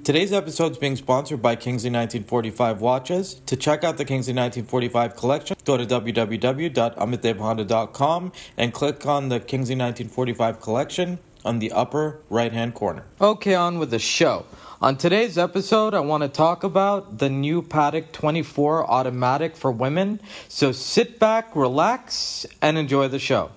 Today's episode is being sponsored by Kingsley 1945 Watches. To check out the Kingsley 1945 collection, go to www.amitdevhonda.com and click on the Kingsley 1945 collection on the upper right-hand corner. Okay, on with the show. On today's episode, I want to talk about the new Patek 24 Automatic for women. So sit back, relax, and enjoy the show.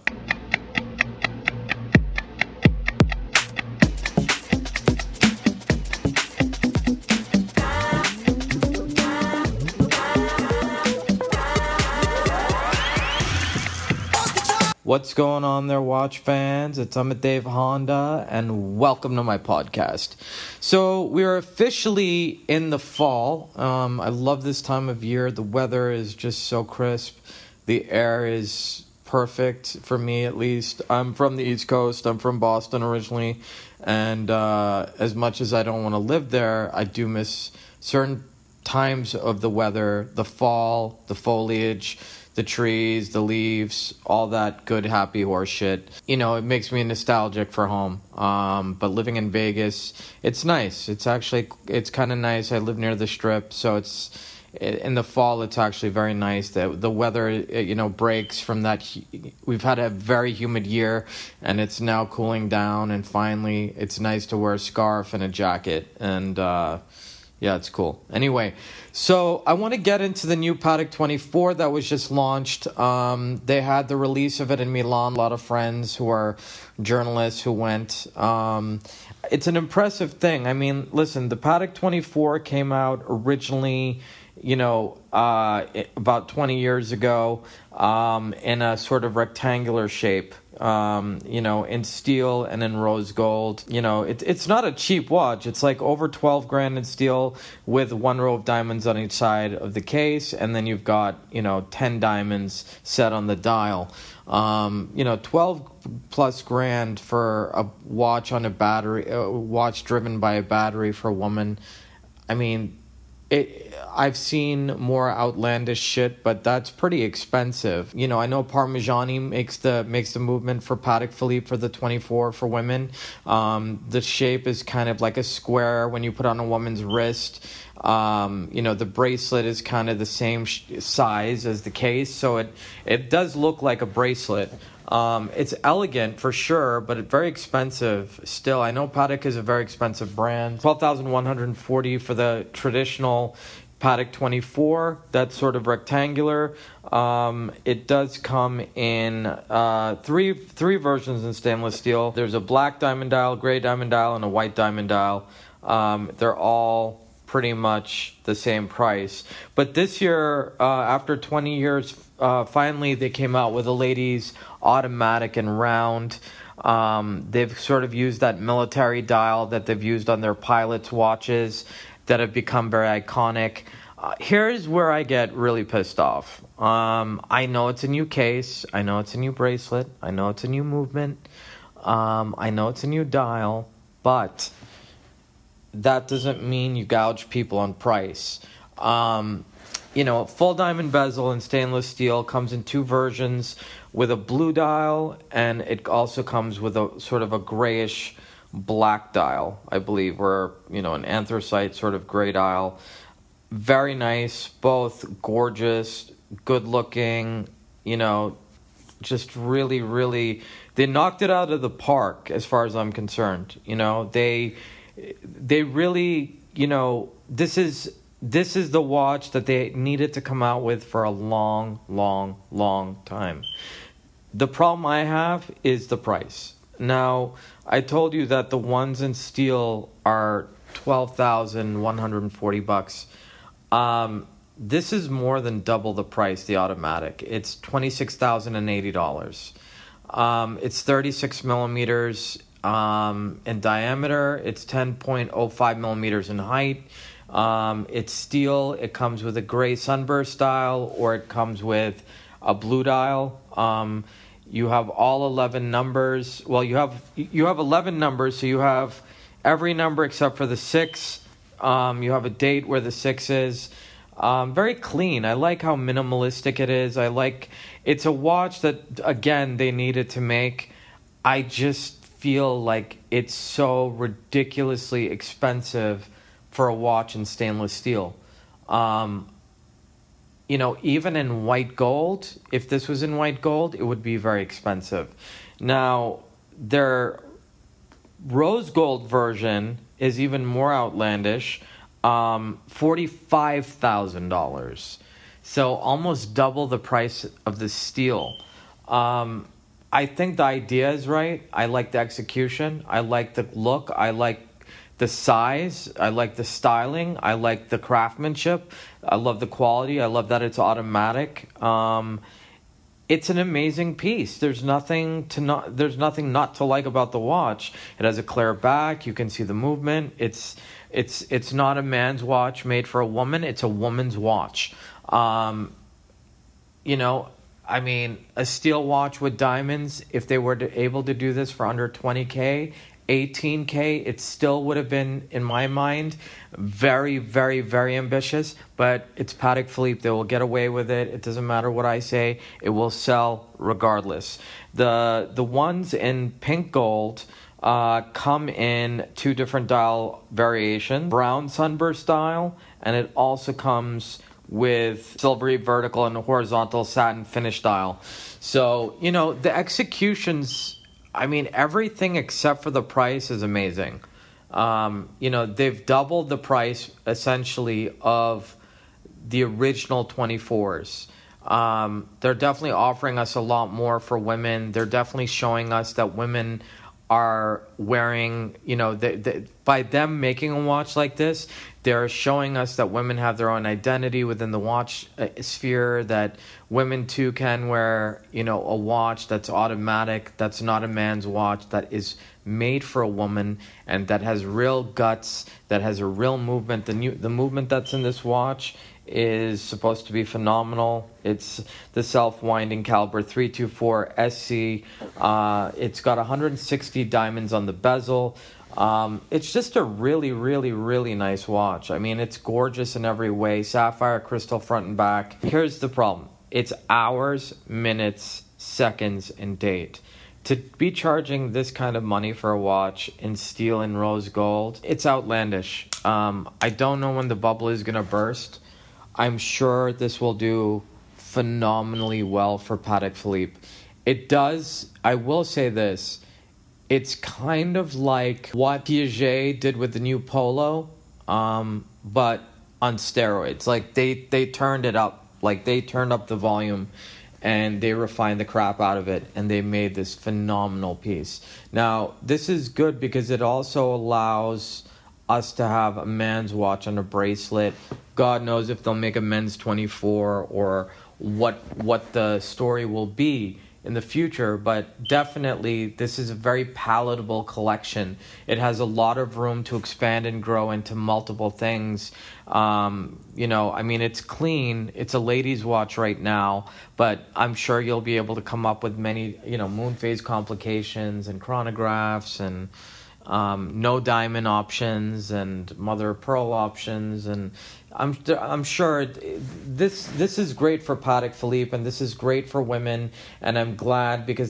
What's going on there, watch fans? It's Amit Dev Honda, and welcome to my podcast. So we're officially in the fall. I love this time of year. The weather is just so crisp. The air is perfect, for me at least. I'm from the East Coast. I'm from Boston originally. And as much as I don't want to live there, I do miss certain times of the weather, the fall, the foliage, the trees, the leaves, all that good, happy horse shit. You know, it makes me nostalgic for home. But living in Vegas, it's nice. It's kind of nice. I live near the Strip, so in the fall, it's actually very nice. The weather, breaks from that. We've had a very humid year, and it's now cooling down, and finally, it's nice to wear a scarf and a jacket, and yeah, it's cool. Anyway, so I want to get into the new Patek 24 that was just launched. They had the release of it in Milan. A lot of friends who are journalists who went. It's an impressive thing. I mean, listen, the Patek 24 came out originally, about 20 years ago, in a sort of rectangular shape. In steel and in rose gold. It's not a cheap watch. It's like over $12,000 in steel with one row of diamonds on each side of the case, and then you've got 10 diamonds set on the dial. 12 plus grand for a watch on a battery, a watch driven by a battery for a woman. I mean, I've seen more outlandish shit, but that's pretty expensive. I know Parmigiani makes the movement for Patek Philippe for the 24 for women. The shape is kind of like a square when you put on a woman's wrist. The bracelet is kind of the same size as the case, so it does look like a bracelet. It's elegant for sure, but it's very expensive still. I know Patek is a very expensive brand. $12,140 for the traditional Patek 24. That's sort of rectangular. It does come in three versions in stainless steel. There's a black diamond dial, gray diamond dial, and a white diamond dial. They're all pretty much the same price. But this year, after 20 years, finally they came out with a ladies' automatic and round. They've sort of used that military dial that they've used on their pilots' watches that have become very iconic. Here's where I get really pissed off. I know it's a new case. I know it's a new bracelet. I know it's a new movement. I know it's a new dial. But that doesn't mean you gouge people on price. Full diamond bezel in stainless steel comes in two versions with a blue dial, and it also comes with a sort of a grayish black dial, I believe, or, an anthracite sort of gray dial. Very nice, both gorgeous, good looking, just really, really, they knocked it out of the park as far as I'm concerned. They really, this is the watch that they needed to come out with for a long, long, long time. The problem I have is the price. Now, I told you that the ones in steel are $12,140. This is more than double the price, the automatic. It's $26,080. It's 36 millimeters in diameter. It's 10.05 millimeters in height. It's steel. It comes with a gray sunburst dial, or it comes with a blue dial. You have all 11 numbers. Well, you have 11 numbers, so you have every number except for the 6. You have a date where the 6 is. Very clean. I like how minimalistic it is. It's a watch that, again, they needed to make. I just feel like it's so ridiculously expensive for a watch in stainless steel. Even in white gold, if this was in white gold, it would be very expensive. Now, their rose gold version is even more outlandish, $45,000. So almost double the price of the steel. I think the idea is right. I like the execution. I like the look. I like the size. I like the styling. I like the craftsmanship. I love the quality. I love that it's automatic. It's an amazing piece. There's nothing not to like about the watch. It has a clear back. You can see the movement. It's not a man's watch made for a woman. It's a woman's watch. A steel watch with diamonds, if they were able to do this for under 20K, 18K, it still would have been, in my mind, very, very, very ambitious. But it's Patek Philippe. They will get away with it. It doesn't matter what I say. It will sell regardless. The ones in pink gold come in two different dial variations, brown sunburst dial, and it also comes with silvery vertical and horizontal satin finish dial. So, the executions, everything except for the price is amazing. They've doubled the price, essentially, of the original 24s. They're definitely offering us a lot more for women. They're definitely showing us that women are wearing, by them making a watch like this, they're showing us that women have their own identity within the watch sphere, that women too can wear, a watch that's automatic, that's not a man's watch, that is made for a woman, and that has real guts, that has a real movement. The movement that's in this watch is supposed to be phenomenal. It's the self-winding caliber 324 SC. It's got 160 diamonds on the bezel. It's just a really, really, really nice watch. It's gorgeous in every way. Sapphire crystal front and back. Here's the problem. It's hours, minutes, seconds, and date. To be charging this kind of money for a watch in steel and rose gold, it's outlandish. I don't know when the bubble is going to burst. I'm sure this will do phenomenally well for Patek Philippe. It does, I will say this, it's kind of like what Piaget did with the new Polo, but on steroids. Like they turned it up, like they turned up the volume and they refined the crap out of it and they made this phenomenal piece. Now, this is good because it also allows us to have a man's watch on a bracelet. God knows if they'll make a men's 24 or what the story will be in the future, but definitely this is a very palatable collection. It has a lot of room to expand and grow into multiple things. It's clean. It's a ladies' watch right now, but I'm sure you'll be able to come up with many, moon phase complications and chronographs and no diamond options and mother of pearl options, and I'm sure this is great for Patek Philippe and this is great for women, and I'm glad because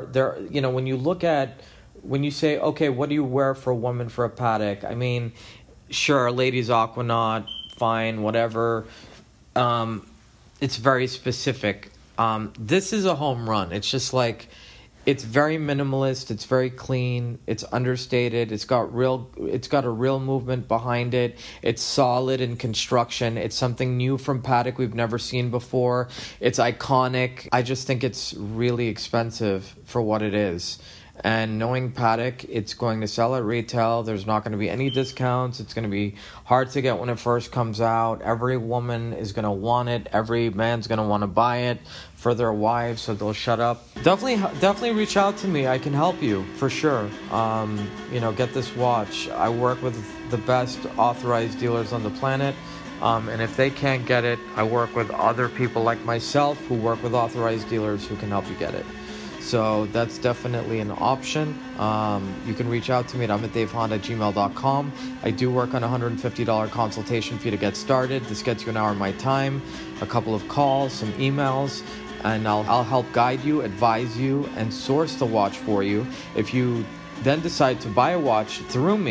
when you say, okay, what do you wear for a woman for a Patek? Sure, ladies Aquanaut, fine, whatever. It's very specific. This is a home run. It's just like, it's very minimalist. It's very clean. It's understated. It's got a real movement behind it. It's solid in construction. It's something new from Patek we've never seen before. It's iconic. I just think it's really expensive for what it is. And knowing Patek, it's going to sell at retail. There's not going to be any discounts. It's going to be hard to get when it first comes out. Every woman is going to want it. Every man's going to want to buy it for their wives, so they'll shut up. Definitely reach out to me. I can help you for sure. Get this watch. I work with the best authorized dealers on the planet. And if they can't get it, I work with other people like myself who work with authorized dealers who can help you get it. So that's definitely an option. You can reach out to me at amitdavehonda@gmail.com. I do work on a $150 consultation fee to get started. This gets you an hour of my time, a couple of calls, some emails, and I'll help guide you, advise you, and source the watch for you. If you then decide to buy a watch through me,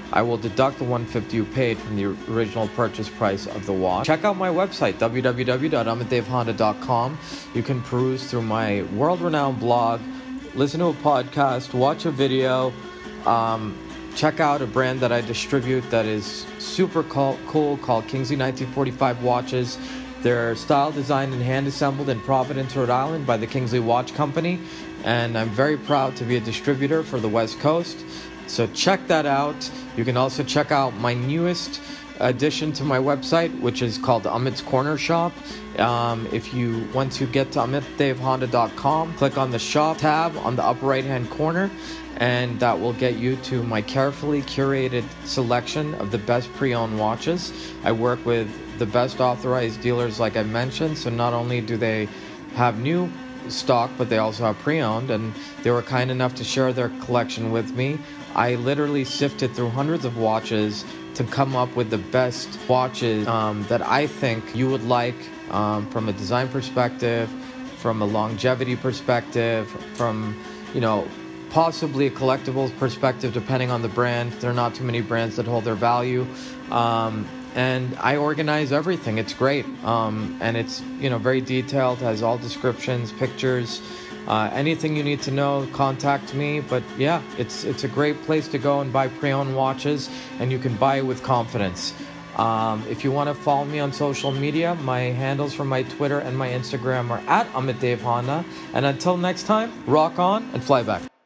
I will deduct the $150 you paid from the original purchase price of the watch. Check out my website, www.amitdavehonda.com. You can peruse through my world-renowned blog, listen to a podcast, watch a video, check out a brand that I distribute that is super cool called Kingsley 1945 Watches. They're style designed and hand assembled in Providence, Rhode Island by the Kingsley Watch Company, and I'm very proud to be a distributor for the West Coast. So check that out. You can also check out my newest addition to my website, which is called Amit's Corner Shop. Once you get to amitdavehonda.com, click on the shop tab on the upper right hand corner, and that will get you to my carefully curated selection of the best pre-owned watches. I work with the best authorized dealers, like I mentioned, so not only do they have new stock, but they also have pre-owned, and they were kind enough to share their collection with me. I literally sifted through hundreds of watches to come up with the best watches that I think you would like, from a design perspective, from a longevity perspective, from, possibly a collectibles perspective, depending on the brand. There are not too many brands that hold their value. And I organize everything. It's great. And it's, very detailed, has all descriptions, pictures, anything you need to know, contact me. But yeah, it's a great place to go and buy pre-owned watches, and you can buy with confidence. If you want to follow me on social media, my handles for my Twitter and my Instagram are @AmitDaveHonda. And until next time, rock on and fly back.